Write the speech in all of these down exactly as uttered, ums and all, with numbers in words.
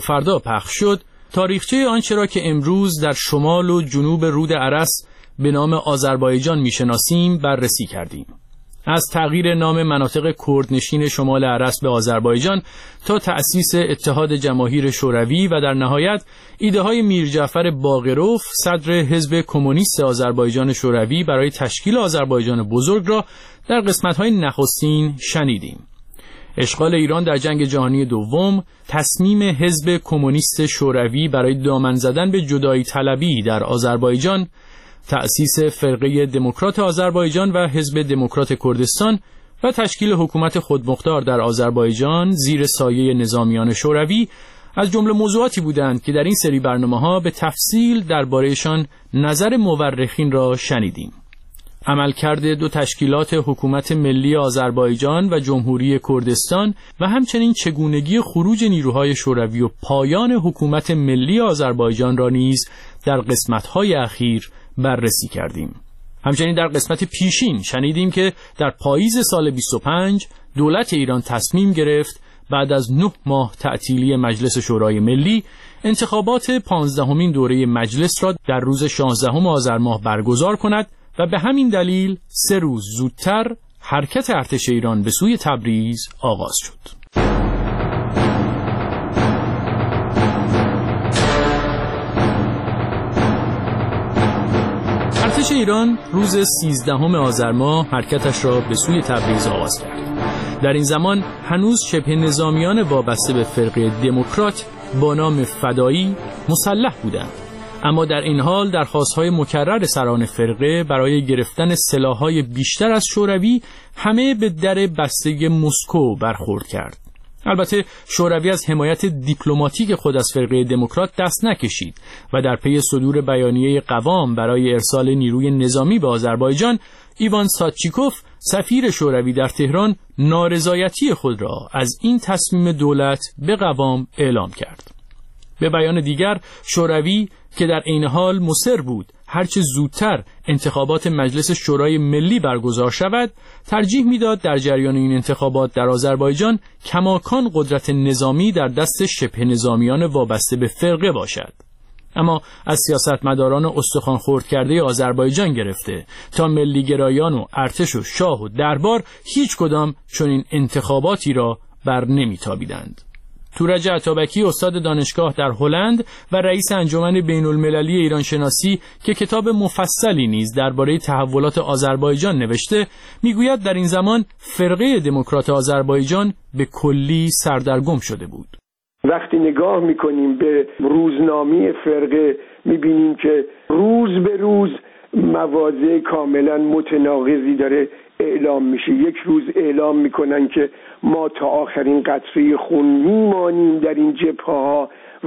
فردا پخش شد، تاریخچه آنچه را که امروز در شمال و جنوب رود ارس به نام آذربایجان میشناسیم بررسی کردیم. از تغییر نام مناطق کردنشین شمال ارس به آذربایجان تا تأسیس اتحاد جماهیر شوروی و در نهایت ایده های میر جعفر باقروف صدر حزب کمونیست آذربایجان شوروی برای تشکیل آذربایجان بزرگ را در قسمت‌های نخستین شنیدیم. اشغال ایران در جنگ جهانی دوم، تصمیم حزب کمونیست شوروی برای دامن زدن به جدایی طلبی در آذربایجان، تأسیس فرقه دموکرات آذربایجان و حزب دموکرات کردستان و تشکیل حکومت خودمختار در آذربایجان زیر سایه نظامیان شوروی از جمله موضوعاتی بودند که در این سری برنامه‌ها به تفصیل درباره‌شان نظر مورخین را شنیدیم. عملکرد دو تشکیلات حکومت ملی آذربایجان و جمهوری کردستان و همچنین چگونگی خروج نیروهای شوروی و پایان حکومت ملی آذربایجان را نیز در قسمت‌های اخیر بررسی کردیم. همچنین در قسمت پیشین شنیدیم که در پاییز سال بیست و پنج دولت ایران تصمیم گرفت بعد از نه ماه تعطیلی مجلس شورای ملی انتخابات پانزدهمین دوره مجلس را در روز شانزدهم آذر ماه برگزار کند و به همین دلیل سه روز زودتر حرکت ارتش ایران به سوی تبریز آغاز شد. ارتش ایران روز سیزدهم آذر ماه حرکتش را به سوی تبریز آغاز کرد. در این زمان هنوز شبه نظامیان وابسته به فرقه دموکرات با نام فدایی مسلح بودند، اما در این حال درخواست‌های مکرر سران فرقه برای گرفتن سلاح‌های بیشتر از شوروی همه به در بسته مسکو برخورد کرد. البته شوروی از حمایت دیپلماتیک خود از فرقه دموکرات دست نکشید و در پی صدور بیانیه قوام برای ارسال نیروی نظامی به آذربایجان، ایوان ساتچیکوف سفیر شوروی در تهران نارضایتی خود را از این تصمیم دولت به قوام اعلام کرد. به بیان دیگر، شوروی که در عین حال مصر بود هرچه زودتر انتخابات مجلس شورای ملی برگزار شود، ترجیح میداد در جریان این انتخابات در آذربایجان کماکان قدرت نظامی در دست شبه نظامیان وابسته به فرقه باشد. اما از سیاستمداران استخوان خرد کرده آذربایجان گرفته تا ملیگرایان و ارتش و شاه و دربار هیچ کدام چنین انتخاباتی را بر نمیتابیدند. تورج عطابکی استاد دانشگاه در هلند و رئیس انجمن بین المللی ایران شناسی که کتاب مفصلی نیز درباره تحولات آذربایجان نوشته، میگوید در این زمان فرقه دموکرات آذربایجان به کلی سردرگم شده بود. وقتی نگاه میکنیم به روزنامه فرقه میبینیم که روز به روز مواضع کاملا متناقضی داره اعلام میشه. یک روز اعلام میکنن که ما تا آخرین قطره خون میمانیم در این جبهه‌ها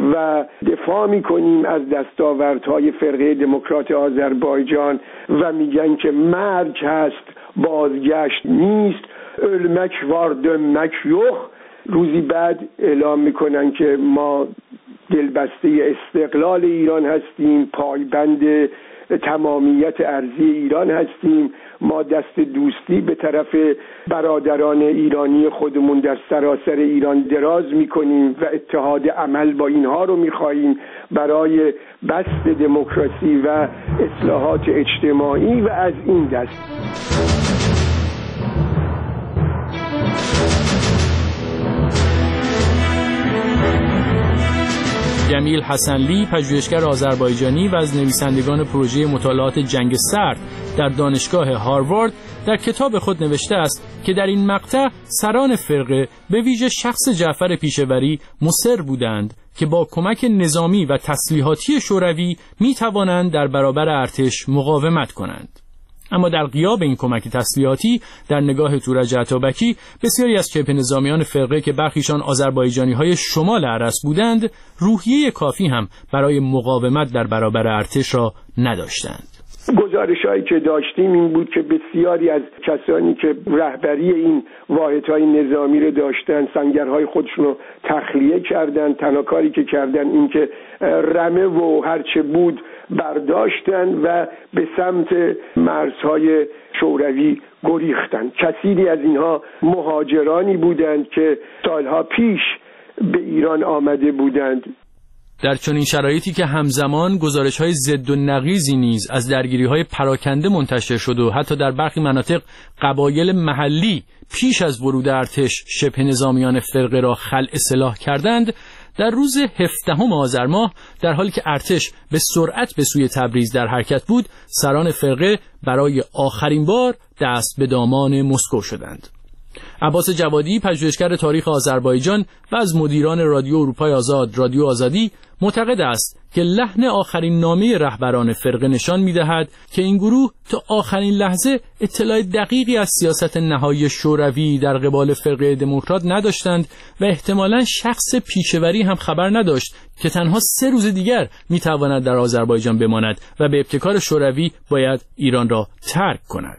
و دفاع میکنیم از دستاوردهای فرقه دموکرات آذربایجان و میگن که مرگ هست، بازگشت نیست، ölmek var dönmek yok. روزی بعد اعلام میکنن که ما دلبسته استقلال ایران هستیم، پایبند تمامیت ارضی ایران هستیم، ما دست دوستی به طرف برادران ایرانی خودمون در سراسر ایران دراز میکنیم و اتحاد عمل با اینها رو میخواهیم برای بسط دموکراسی و اصلاحات اجتماعی و از این دست. جمیل حسنلی، پژوهشگر آذربایجانی و از نویسندگان پروژه مطالعات جنگ سرد در دانشگاه هاروارد، در کتاب خود نوشته است که در این مقطع سران فرقه به ویژه شخص جعفر پیشوری مصر بودند که با کمک نظامی و تسلیحاتی شوروی می توانند در برابر ارتش مقاومت کنند. اما در غیاب این کمک تسلیحاتی، در نگاه تورج عطابکی، بسیاری از شبه نظامیان فرقه که برخیشان آذربایجانی‌های شمال ارس بودند، روحیه کافی هم برای مقاومت در برابر ارتش را نداشتند. گزارش‌هایی که داشتیم این بود که بسیاری از کسانی که رهبری این واحدهای نظامی رو داشتن سنگرهای خودشون رو تخلیه کردن. تنها کاری که کردن این که رمه و هرچه بود برداشتن و به سمت مرزهای شوروی گریختن. کثیری از اینها مهاجرانی بودند که سالها پیش به ایران آمده بودند. در چنین شرایطی که همزمان گزارش‌های ضد و نقیضی نیز از درگیری‌های پراکنده منتشر شد و حتی در برخی مناطق قبایل محلی پیش از ورود ارتش شبه نظامیان فرقه را خلع سلاح کردند، در روز هفدهم آذر ماه در حالی که ارتش به سرعت به سوی تبریز در حرکت بود، سران فرقه برای آخرین بار دست به دامان مسکو شدند. عباس جوادی، پژوهشگر تاریخ آذربایجان و از مدیران رادیو اروپای آزاد، رادیو آزادی، معتقد است که لحن آخرین نامه رهبران فرقه نشان می‌دهد که این گروه تا آخرین لحظه اطلاع دقیقی از سیاست نهایی شوروی در قبال فرقه دموکرات نداشتند و احتمالاً شخص پیشوری هم خبر نداشت که تنها سه روز دیگر می‌تواند در آذربایجان بماند و به ابتکار شوروی باید ایران را ترک کند.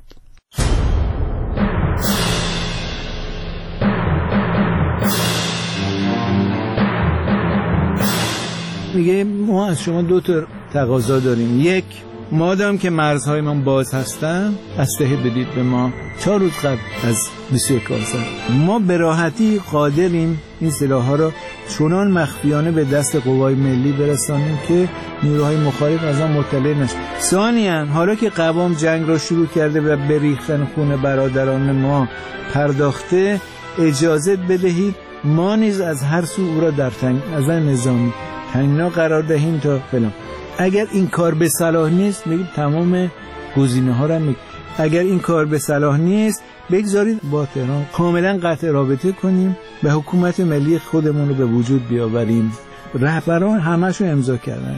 میگه ما از شما دو تا تقاضا داریم. یک، مادام که مرزهای ما باز هستن اسلحه بدید به ما. چهار روز قبل از بیست و یک آذر ما به راحتی قادریم این سلاح‌ها رو چنان مخفیانه به دست قوای ملی برسانیم که نیروهای مخالف از آن مطلع نشن. ثانیاً حالا که قوام جنگ را شروع کرده و به ریختن خون برادران ما پرداخته، اجازه بدهید ما نیز از هر سو او را در تنگ از نظامی تنگنا قرار دهیم تا فلان. اگر این کار به صلاح نیست بگید تمام گزینه ها را میگید. اگر این کار به صلاح نیست بگذارید با تهران کاملا قطع رابطه کنیم، به حکومت ملی خودمون رو به وجود بیاوریم. رهبران همشو امضا کردن،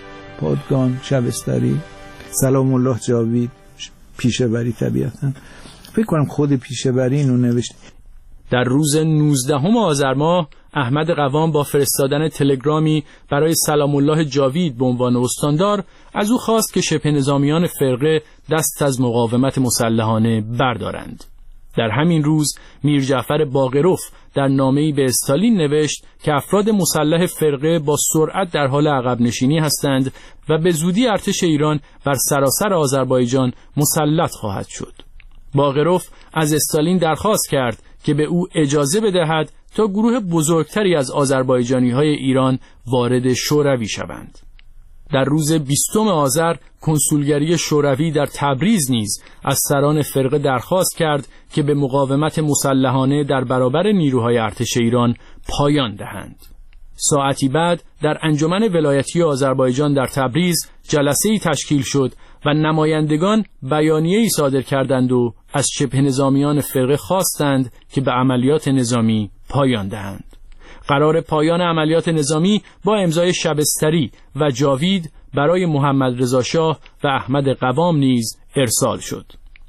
پادگان، شبستری، سلام الله جاوید، پیشه‌وری. طبیعتا فکر کنم خود پیشه‌وری اینو نوشت. در روز نوزدهم آذر ماه احمد قوام با فرستادن تلگرامی برای سلام الله جاوید به عنوان استاندار از او خواست که شبه نظامیان فرقه دست از مقاومت مسلحانه بردارند. در همین روز میر جعفر باقروف در نامه‌ای به استالین نوشت که افراد مسلح فرقه با سرعت در حال عقب نشینی هستند و به زودی ارتش ایران بر سراسر آذربایجان مسلط خواهد شد. باقروف از استالین درخواست کرد که به او اجازه بدهد تا گروه بزرگتری از آذربایجانی‌های ایران وارد شوروی شوند. در روز بیستم آذر کنسولگری شوروی در تبریز نیز از سران فرقه درخواست کرد که به مقاومت مسلحانه در برابر نیروهای ارتش ایران پایان دهند. ساعتی بعد در انجمن ولایتی آذربایجان در تبریز جلسه‌ای تشکیل شد و نمایندگان بیانیه‌ای صادر کردند و از شبه نظامیان فرقه خواستند که به عملیات نظامی پایان دهند. قرار پایان عملیات نظامی با امضای شبستری و جاوید برای محمد رضا شاه و احمد قوام نیز ارسال شد.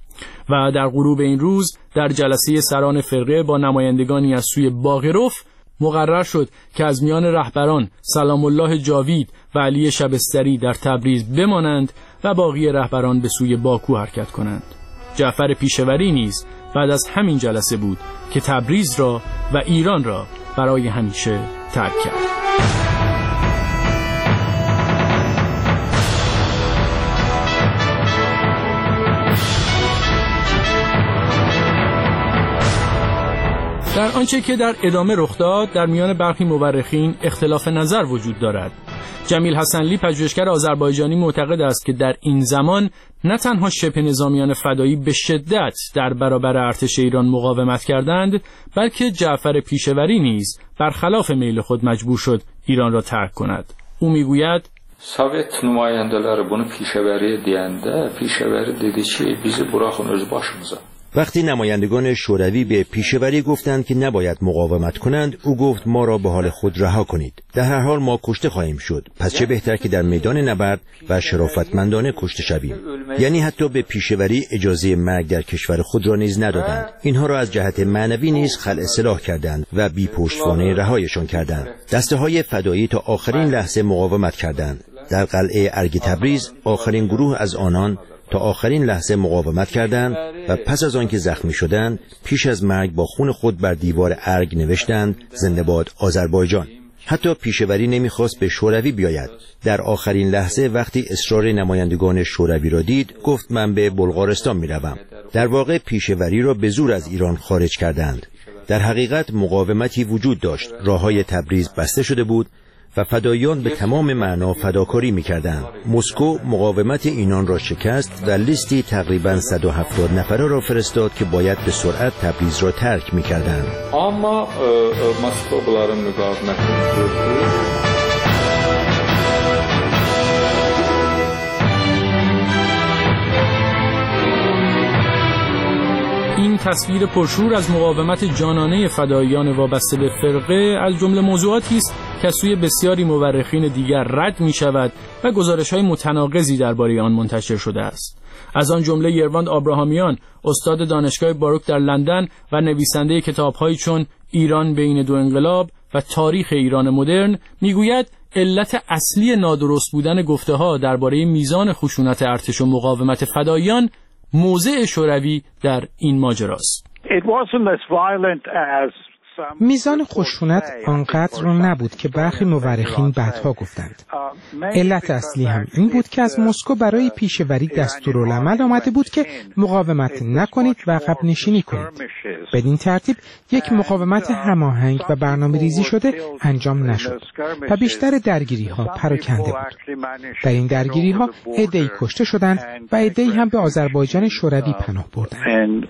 و در غروب این روز در جلسه سران فرقه با نمایندگانی از سوی باقروف مقرر شد که از میان رهبران سلام الله جاوید و علی شبستری در تبریز بمانند و باقی رهبران به سوی باکو حرکت کنند. جعفر پیشوری نیز بعد از همین جلسه بود که تبریز را و ایران را برای همیشه ترک کرد. در آنچه که در ادامه رخ داد در میان برخی مورخین اختلاف نظر وجود دارد. جمیل حسنلی پژوهشگر آذربایجانی معتقد است که در این زمان نه تنها شبه نظامیان فدایی به شدت در برابر ارتش ایران مقاومت کردند، بلکه جعفر پیشوری نیز برخلاف میل خود مجبور شد ایران را ترک کند. او میگوید Sovet nümayəndələri bunu پیشوری deyəndə, پیشوری dedi ki, bizi buraxın öz başımıza. وقتی نمایندگان شوروی به پیشوری گفتند که نباید مقاومت کنند، او گفت ما را به حال خود رها کنید. در هر حال ما کشته خواهیم شد، پس چه بهتر که در میدان نبرد و شرافتمندانه کشته شویم. یعنی حتی به پیشوری اجازه مرگ در کشور خود را نیز ندادند. اینها را از جهت معنوی نیز خلع سلاح کردند و بی پشتوانه رهایشان کردند. دسته های فدایی تا آخرین لحظه مقاومت کردند. در قلعه ارگ تبریز آخرین گروه از آنان تا آخرین لحظه مقاومت کردند و پس از آنکه زخمی شدند پیش از مرگ با خون خود بر دیوار ارگ نوشتند زنده باد آذربایجان. حتی پیشوری نمیخواست به شوروی بیاید. در آخرین لحظه وقتی اصرار نمایندگان شوروی را دید گفت من به بلغارستان میروم. در واقع پیشوری را به زور از ایران خارج کردند. در حقیقت مقاومتی وجود داشت. راههای تبریز بسته شده بود و فداییان به تمام معنا فداکاری می‌کردند. مسکو مقاومت اینان را شکست و لیستی تقریباً صد و هفتاد نفره را فرستاد که باید به سرعت تبریز را ترک می‌کردند. اما مسکو bunların müqavimətini gördü. این تصویر پرشور از مقاومت جانانه فداییان وابسته به فرقه از جمله موضوعاتی است که سوی بسیاری مورخین دیگر رد می شود و گزارش‌های متناقضی درباره آن منتشر شده است. از آن جمله یرواند آبراهامیان، استاد دانشگاه باروک در لندن و نویسنده کتاب‌هایی چون ایران بین دو انقلاب و تاریخ ایران مدرن میگوید علت اصلی نادرست بودن گفته‌ها درباره میزان خشونت ارتش و مقاومت فداییان موضع شوروی در این ماجراست. میزان خشونت آنقدر را نبود که برخی مورخین بعدها گفتند. علت اصلی هم این بود که از مسکو برای پیشوری دستورالعمل آمده بود که مقاومت نکنید و عقب نشینی کنید. بدین ترتیب یک مقاومت هماهنگ و برنامه‌ریزی شده انجام نشد و بیشتر درگیری‌ها پراکنده بود. در این درگیری‌ها عده‌ای کشته شدند و عده‌ای هم به آذربایجان شوروی پناه بردند.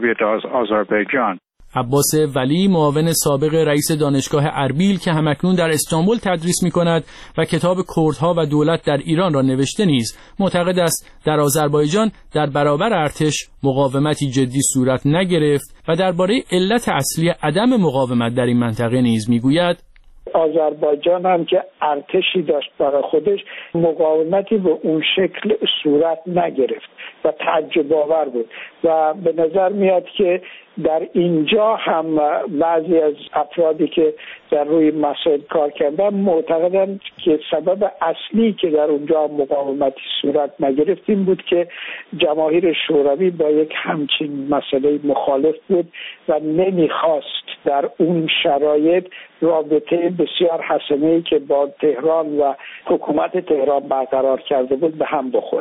عباس ولی، معاون سابق رئیس دانشگاه اربیل که همکنون در استانبول تدریس می‌کند و کتاب کردها و دولت در ایران را نوشته نیز، معتقد است در آذربایجان در برابر ارتش مقاومتی جدی صورت نگرفت و درباره علت اصلی عدم مقاومت در این منطقه نیز می‌گوید: آذربایجان هم که ارتشی داشت برای خودش، مقاومتی به اون شکل صورت نگرفت و تعجب آور بود و به نظر میاد که در اینجا هم بعضی از افرادی که در روی مسائل کار کردن معتقدند که سبب اصلی که در اونجا مقاومتی صورت نگرفت این بود که جماهیر شوروی با یک همچین مسئله مخالف بود و نمیخواست در اون شرایط رابطه بسیار حسنه‌ای که با تهران و حکومت تهران برقرار کرده بود به هم بخوره.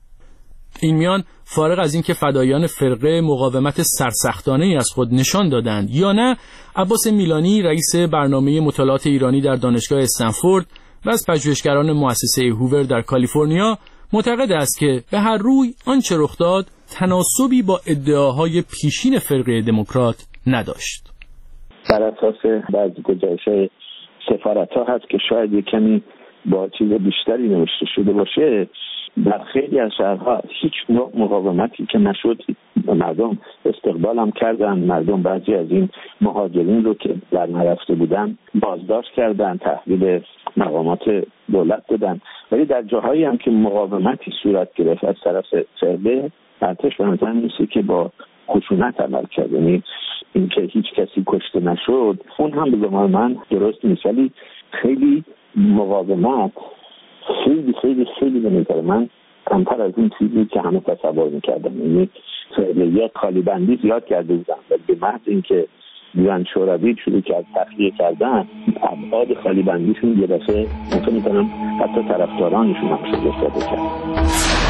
این میان فارغ از اینکه فدایان فرقه مقاومت سرسختانه‌ای از خود نشان دادند یا نه، عباس میلانی، رئیس برنامه مطالعات ایرانی در دانشگاه استنفورد و از پژوهشگران مؤسسه هوور در کالیفرنیا، معتقد است که به هر روی آنچه رخ داد تناسبی با ادعاهای پیشین فرقه دموکرات نداشت. بر اساس بعضی گزارش‌های سفارت‌ها هست که شاید یک کمی با چیز بیشتری نوشته شده باشه، در خیلی از شهرها هیچ نوع مقاومتی که نشد، مردم استقبال هم کردن، مردم بعضی از این مهاجرین رو که در نرفته بودن بازداشت کردن، تحویل مقامات دولت دادن، ولی در جاهایی هم که مقاومتی صورت گرفت از طرف فرقه، ارتش به نظر می‌رسه که با خشونت عمل کرد. یعنی اینکه هیچ کسی کشته نشد اون هم به گمان من درست نیست، ولی خیلی مقاومت خیلی خیلی خیلی به نظر من کمتر از این چیزی که همه تصور می‌کردن. یعنی یک خالیبندی زیاد کرده بودن و به محض اینکه بیان شوروی شروع کرد تخلیه کردن، ابعاد خالیبندیشون یه دفعه ممکن می‌کنم حتی طرفدارانشون هم شده استفاده کرد.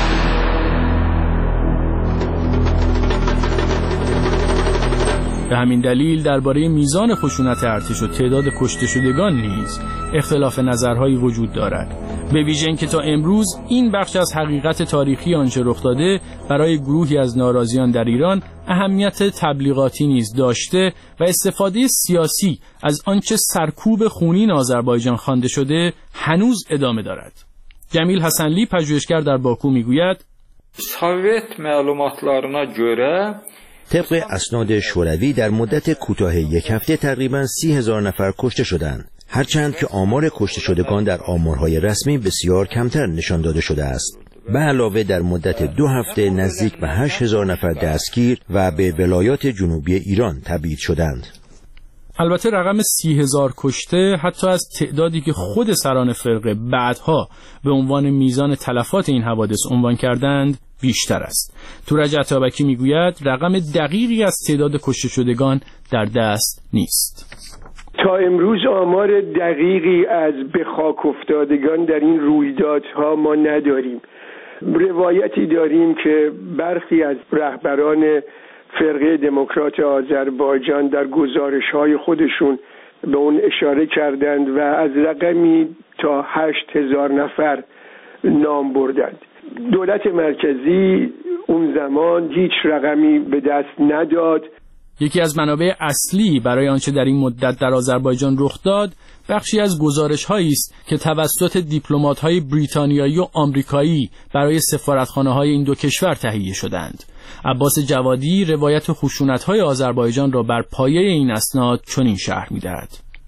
به همین دلیل درباره میزان خشونت ارتش و تعداد کشته شدگان نیز اختلاف نظرهایی وجود دارد، به ویژه اینکه تا امروز این بخش از حقیقت تاریخی آنچه رخ داده برای گروهی از ناراضیان در ایران اهمیت تبلیغاتی نیز داشته و استفاده سیاسی از آنچه سرکوب خونین آذربایجان خوانده شده هنوز ادامه دارد. جمیل حسنلی، پژوهشگر در باکو، میگوید: سوویت معلوماتlarına göre طبق اسناد شوروی در مدت کوتاه یک هفته تقریباً سی هزار نفر کشته شدند، هرچند که آمار کشته شدگان در آمارهای رسمی بسیار کمتر نشان داده شده است. به علاوه در مدت دو هفته نزدیک به هشت هزار نفر دستگیر و به ولایات جنوبی ایران تبعید شدند. البته رقم سی هزار کشته حتی از تعدادی که خود سران فرقه بعدها به عنوان میزان تلفات این حوادث عنوان کردند بیشتر است. تورج عطابکی میگوید رقم دقیقی از تعداد کشته شدگان در دست نیست. تا امروز آمار دقیقی از به خاک افتادگان در این رویدادها ما نداریم. روایتی داریم که برخی از رهبران فرقه دموکرات آذربایجان در گزارش‌های خودشون به اون اشاره کردند و از رقمی تا هشت هزار نفر نام بردند. دولت مرکزی اون زمان هیچ رقمی به دست نداد. یکی از منابع اصلی برای آنچه در این مدت در آذربایجان رخ داد بخشی از گزارش‌هایی است که توسط دیپلمات‌های بریتانیایی و آمریکایی برای سفارتخانه‌های این دو کشور تهیه شدند. عباس جوادی روایت خشونت‌های آذربایجان را بر پایه این اسناد چنین شرح می‌دهد: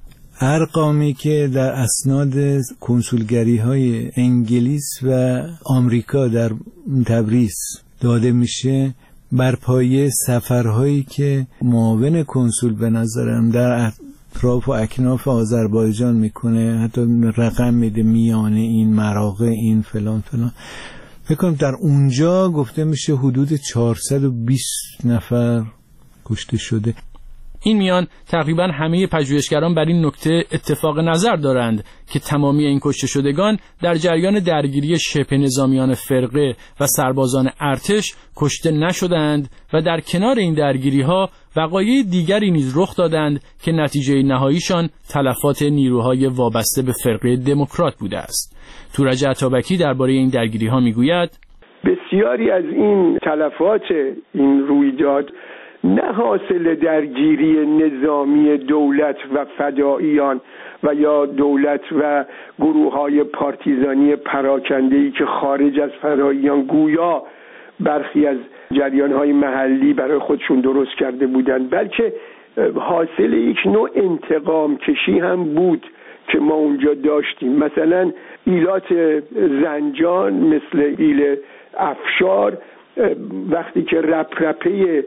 ارقامی که در اسناد کنسولگری‌های انگلیس و آمریکا در تبریز داده میشه بر پایه سفرهایی که معاون کنسول به نظرم در اطراف و اکناف آذربایجان میکنه، حتی رقم میده میانه این مراغه این فلان فلان، فکر کنم در اونجا گفته میشه حدود چهارصد و بیست نفر کشته شده. این میان تقریبا همه پژوهشگران بر این نکته اتفاق نظر دارند که تمامی این کشته شدگان در جریان درگیری شبه نظامیان فرقه و سربازان ارتش کشته نشدند و در کنار این درگیری‌ها وقایع دیگری نیز رخ دادند که نتیجه نهاییشان تلفات نیروهای وابسته به فرقه دموکرات بوده است. تورج عطابکی درباره این درگیری‌ها میگوید: بسیاری از این تلفات این رویداد نه حاصل درگیری نظامی دولت و فداییان و یا دولت و گروه‌های پارتیزانی پراکنده‌ای که خارج از فداییان گویا برخی از جریان‌های محلی برای خودشون درست کرده بودند، بلکه حاصل یک نوع انتقام کشی هم بود که ما اونجا داشتیم. مثلا ایلات زنجان مثل ایل افشار وقتی که رپرپه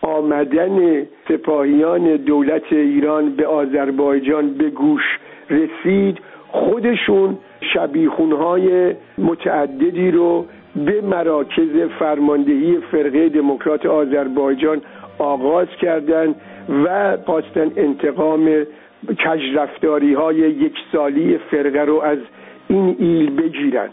آمدن سپاهیان دولت ایران به آذربایجان به گوش رسید، خودشون شبیخونهای متعددی رو به مراکز فرماندهی فرقه دموکرات آذربایجان آغاز کردند و خواستن انتقام کژرفتاری های یک سالی فرقه رو از این ایل بگیرن.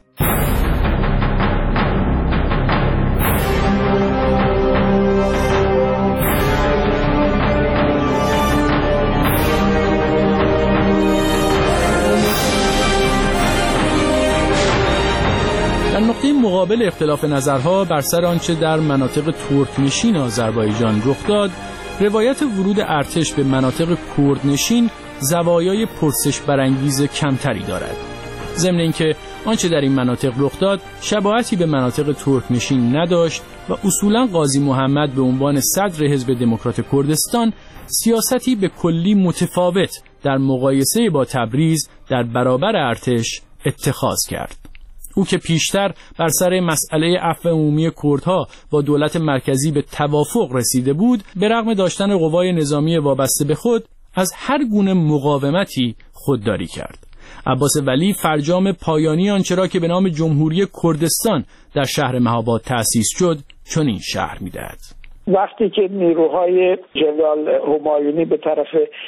در نقطه مقابل اختلاف نظرها بر سر آنچه در مناطق ترکنشین آذربایجان رخ داد، روایت ورود ارتش به مناطق کردنشین زوایای پرسش برانگیز کمتری دارد. ضمن اینکه آنچه در این مناطق رخ داد شباهتی به مناطق ترکنشین نداشت و اصولاً قاضی محمد به عنوان صدر حزب دموکرات کردستان سیاستی به کلی متفاوت در مقایسه با تبریز در برابر ارتش اتخاذ کرد. او که پیشتر بر سر مسئله عفو عمومی کردها با دولت مرکزی به توافق رسیده بود، به رغم داشتن قوای نظامی وابسته به خود از هر گونه مقاومتی خودداری کرد. عباس ولی فرجام پایانی آنچه را که به نام جمهوری کردستان در شهر مهاباد تأسیس شد چنین شرح می‌دهد: وقتی که نیروهای جنرال همایونی به طرف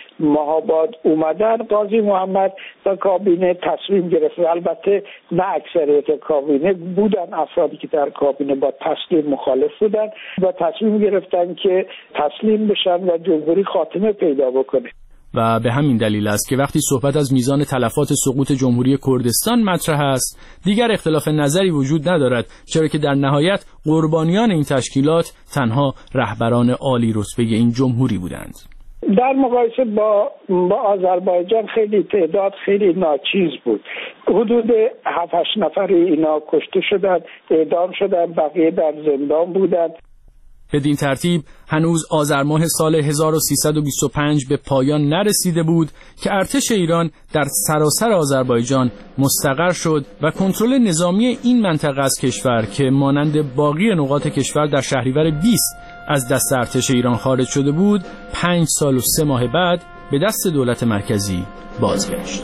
مهاباد اومدن، قاضی محمد و کابینه تصمیم گرفت. البته نه اکثریت کابینه بودن، افرادی که در کابینه با تسلیم مخالف بودن و تصمیم گرفتن که تسلیم بشن و جمهوری خاتمه پیدا بکنه. و به همین دلیل است که وقتی صحبت از میزان تلفات سقوط جمهوری کردستان مطرح است، دیگر اختلاف نظری وجود ندارد، چرا که در نهایت قربانیان این تشکیلات تنها رهبران عالی رتبه این جمهوری بودند. در مقایسه با با آذربایجان خیلی تعداد خیلی ناچیز بود. حدود هفت هشت نفر اینا کشته شدند، اعدام شدند، بقیه در زندان بودند. بدین ترتیب هنوز آذر ماه سال هزار و سیصد و بیست و پنج به پایان نرسیده بود که ارتش ایران در سراسر آذربایجان مستقر شد و کنترل نظامی این منطقه از کشور که مانند باقی نقاط کشور در شهریور بیست از دست ارتش ایران خارج شده بود، پنج سال و سه ماه بعد به دست دولت مرکزی بازگشت.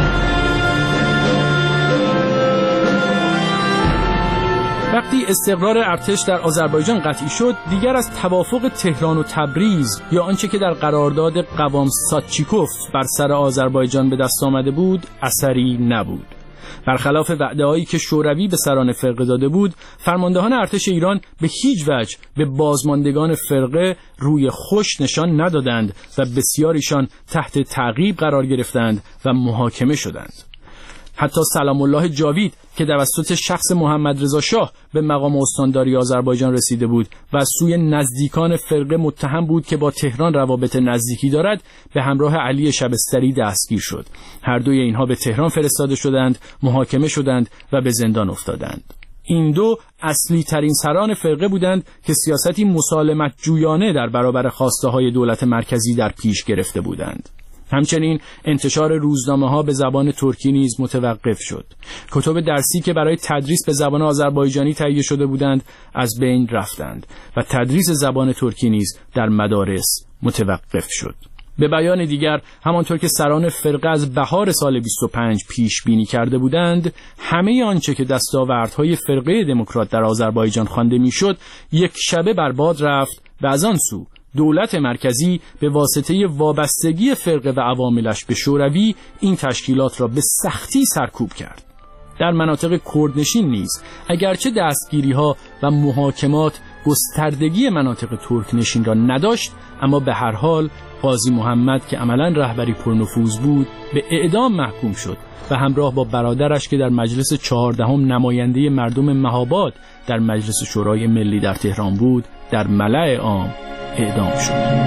وقتی استقرار ارتش در آذربایجان قطعی شد، دیگر از توافق تهران و تبریز یا آنچه که در قرارداد قوام ساتچیکوف بر سر آذربایجان به دست آمده بود اثری نبود. برخلاف وعده‌هایی که شوروی به سران فرقه داده بود، فرماندهان ارتش ایران به هیچ وجه به بازماندگان فرقه روی خوش نشان ندادند و بسیاریشان تحت تعقیب قرار گرفتند و محاکمه شدند. حتی سلام الله جاوید که توسط شخص محمد رضا شاه به مقام استانداری آذربایجان رسیده بود و از سوی نزدیکان فرقه متهم بود که با تهران روابط نزدیکی دارد، به همراه علی شبستری دستگیر شد. هر دوی اینها به تهران فرستاده شدند، محاکمه شدند و به زندان افتادند. این دو اصلی ترین سران فرقه بودند که سیاستی مسالمت جویانه در برابر خواسته های دولت مرکزی در پیش گرفته بودند. همچنین انتشار روزنامه ها به زبان ترکی نیز متوقف شد. کتب درسی که برای تدریس به زبان آذربایجانی تهیه شده بودند از بین رفتند و تدریس زبان ترکی نیز در مدارس متوقف شد. به بیان دیگر، همانطور که سران فرقه از بهار سال بیست و پنج پیش بینی کرده بودند، همه آنچه که دستاوردهای فرقه دموکرات در آذربایجان خوانده میشد یک شبه برباد رفت و از آن سو دولت مرکزی به واسطه وابستگی فرقه و عواملش به شوروی این تشکیلات را به سختی سرکوب کرد. در مناطق کردنشین نیز اگرچه دستگیری‌ها و محاکمات گستردگی مناطق ترکنشین را نداشت، اما به هر حال قاضی محمد که عملاً رهبری پرنفوذ بود به اعدام محکوم شد و همراه با برادرش که در مجلس چهاردهم نماینده مردم مهاباد در مجلس شورای ملی در تهران بود در ملأ عام اعدام شد.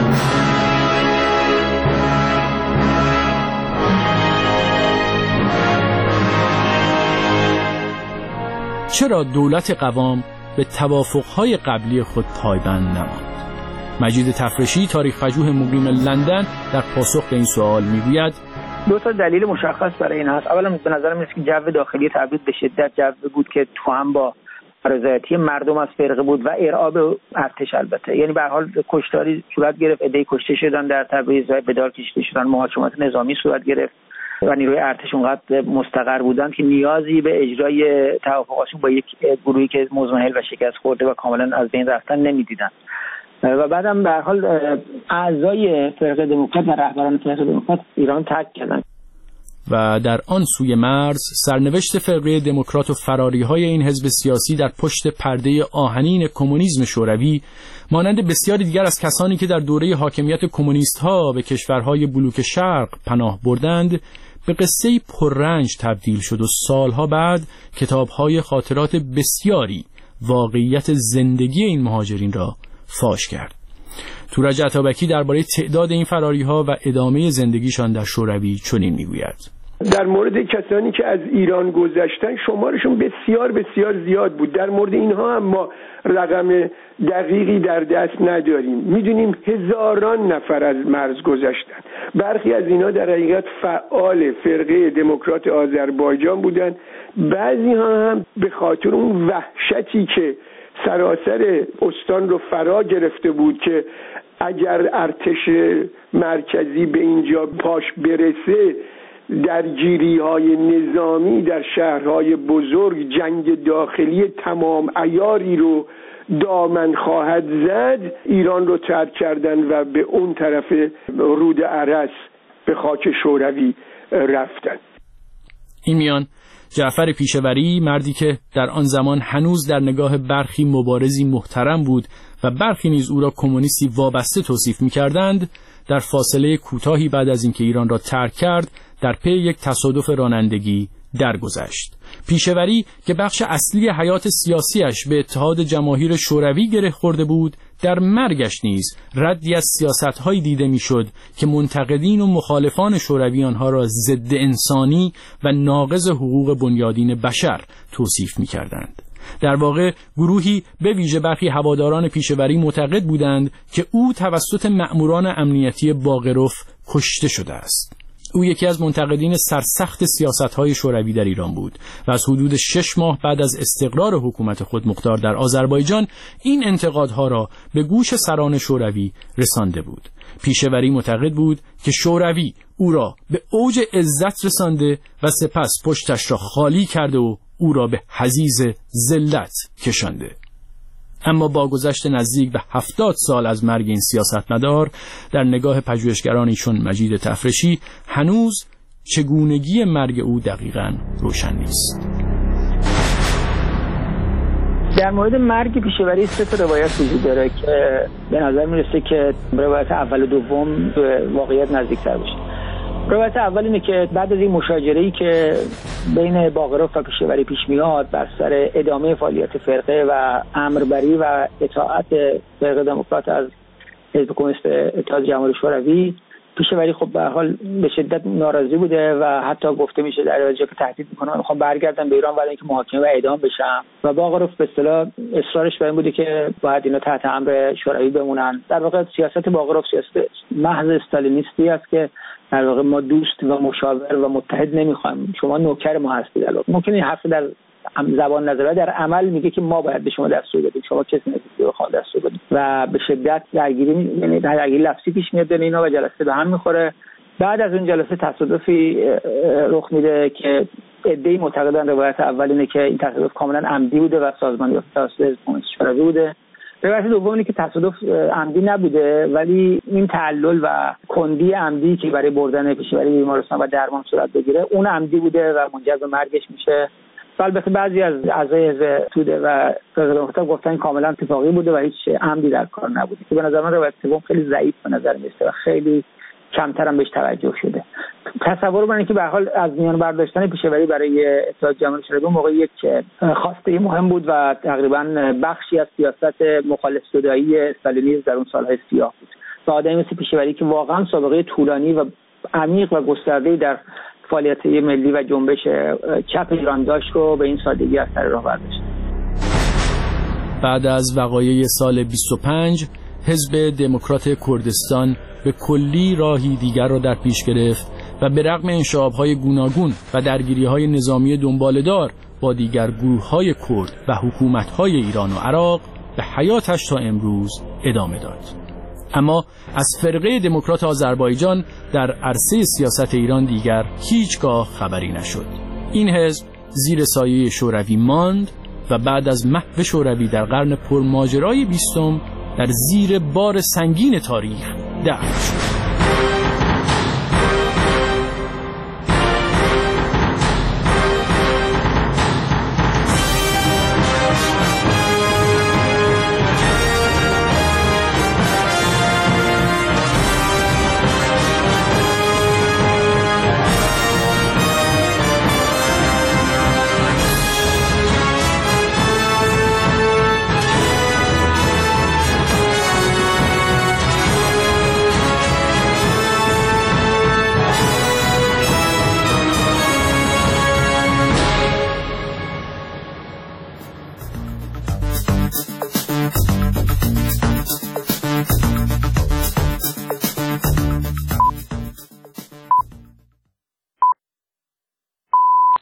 چرا دولت قوام به توافقهای قبلی خود پایبند نماند؟ مجید تفرشی، تاریخ پژوه مقیم لندن، در پاسخ به این سوال میگوید دو تا دلیل مشخص برای این هست. اولا به نظر میاد که جو داخلی تبعید به شدت جو بود که تو هم با رضایتی مردم از فرقه بود و ارعاب ارتش. البته یعنی به هر حال کشتاری صورت گرفت، عده‌ای کشته شدن در تبریز و به دار کشیده شدن، محاکمات نظامی صورت گرفت و نیروی ارتش اونقدر مستقر بودن که نیازی به اجرای توافقاتشون با یک گروهی که مزمحل و شکست خورده و کاملا از بین رفتن نمیدیدن. و بعدم به هر حال اعضای فرقه دموکرات و رهبران فرقه دموکرات ایران ترک کردن. و در آن سوی مرز سرنوشت فرقه دموکرات و فراری‌های این حزب سیاسی در پشت پرده آهنین کمونیسم شوروی، مانند بسیاری دیگر از کسانی که در دوره حاکمیت کمونیست‌ها به کشورهای بلوک شرق پناه بردند، به قصه‌ای پررنج تبدیل شد و سالها بعد کتاب‌های خاطرات بسیاری واقعیت زندگی این مهاجرین را فاش کرد. تورج عطابکی درباره تعداد این فراری‌ها و ادامه زندگیشان در شوروی چنین میگوید: در مورد کسانی که از ایران گذشتن شمارشون بسیار بسیار زیاد بود. در مورد اینها هم ما رقم دقیقی در دست نداریم. میدونیم هزاران نفر از مرز گذشتن. برخی از اینها در حقیقت فعال فرقه دموکرات آذربایجان بودن. بعضی ها هم به خاطر اون وحشتی که سراسر استان رو فرا گرفته بود که اگر ارتش مرکزی به اینجا پاش برسه درگیری های نظامی در شهرهای بزرگ، جنگ داخلی تمام عیاری رو دامن خواهد زد، ایران رو ترک کردن و به اون طرف رود ارس به خاک شوروی رفتن. این میان جعفر پیشوری، مردی که در آن زمان هنوز در نگاه برخی مبارزی محترم بود و برخی نیز او را کمونیستی وابسته توصیف می‌کردند، در فاصله کوتاهی بعد از اینکه ایران را ترک کرد در پی یک تصادف رانندگی درگذشت. پیشوری که بخش اصلی حیات سیاسیش به اتحاد جماهیر شوروی گره خورده بود، در مرگش نیز ردی از سیاست‌هایی دیده می‌شد که منتقدین و مخالفان شوروی آنها را ضد انسانی و ناقض حقوق بنیادین بشر توصیف می‌کردند. در واقع گروهی به ویژه برخی هواداران پیشوری معتقد بودند که او توسط مأموران امنیتی باقرف کشته شده است. او یکی از منتقدین سرسخت سیاست‌های شوروی در ایران بود و از حدود شش ماه بعد از استقرار حکومت خودمختار در آذربایجان این انتقادها را به گوش سران شوروی رسانده بود. پیشوری معتقد بود که شوروی او را به اوج عزت رسانده و سپس پشتش را خالی کرده و او را به حضیض ذلت کشانده. اما با گذشت نزدیک به هفتاد سال از مرگ این سیاستمدار، در نگاه پژوهشگرانی چون مجید تفرشی هنوز چگونگی مرگ او دقیقاً روشن نیست. در مورد مرگ پیشه‌وری سه تا روایت وجود داره که به نظر میرسه که روایت اول و دوم به واقعیت نزدیکتر باشه. روایت اول اینه که بعد از این مشاجره‌ای که بین باقرف و پیشه‌وری پیش میاد بر سر ادامه فعالیت فرقه و امربری و اطاعت فرقه دموکرات از حزب کمونیست اتحاد جماهیر شوروی، پیشه‌وری خب به هر حال به شدت ناراضی بوده و حتی گفته میشه در واقع که تهدید میکنه میخوام برگردم به ایران ولی اینکه محاکمه و اعدام بشم و باقرف به اصطلاح اصرارش بر این بوده که باید اینا تحت امر شوروی بمونن. در واقع سیاست باقرف سیاست محض استالینیستی است که در واقع ما دوست و مشاور و متحد نمیخوایم، شما نوکر ما هستید. ممکنه این حرف در زبان نظره در عمل میگه که ما باید به شما دستور بدیم، شما کسی نیستید که بخواد دستور بدید و به شدت درگیری یعنی درگیری لفظی پیش میاد بین اینا و جلسه به هم میخوره. بعد از اون جلسه تصادفی رخ میده که عده‌ای معتقدن روایت اول اینه که این تصادف کاملا عمدی بوده و سازمانی یافته توسط حزب کمونیست شوروی بوده. روایت دوم اینه که تصادف عمدی نبوده ولی این تعلل و کندی عمدی که برای بردن پیشه‌وری بیمارستان و درمان صورت بگیره اون عمدی بوده و منجر به مرگش میشه. البته بعضی از اعضای حزب توده و فرقه گفتن کاملا اتفاقی بوده و هیچ عمدی در کار نبوده که به نظر من روایت سوم خیلی ضعیف به نظر میاد و خیلی کمتر هم بهش توجه شده. تصور کنید که به هر حال از میان برداشتن پیشه‌وری برای اتحاد جماهیر شوروی موقع یک خواسته مهم بود و تقریبا بخشی از سیاست مخالف شدایی استالینیسم در اون سالهای سیاه بود. و آدمی مثل پیشه‌وری که واقعا سابقه طولانی و عمیق و گسترده‌ای در فعالیت ملی و جنبش چپ ایران داشت رو به این سادگی از سر راه برداشت. بعد از وقایع سال بیست و پنج حزب دموکرات کردستان به کلی راهی دیگر را در پیش گرفت و به رغم انشعاب‌های گوناگون و درگیری‌های نظامی دنباله‌دار با دیگر گروه‌های کرد و حکومت‌های ایران و عراق به حیاتش تا امروز ادامه داد. اما از فرقه دموکرات آذربایجان در عرصه سیاست ایران دیگر هیچگاه خبری نشد. این حزب زیر سایه شوروی ماند و بعد از محو شوروی در قرن پرماجرای بیستم در زیر بار سنگین تاریخ دفن شد.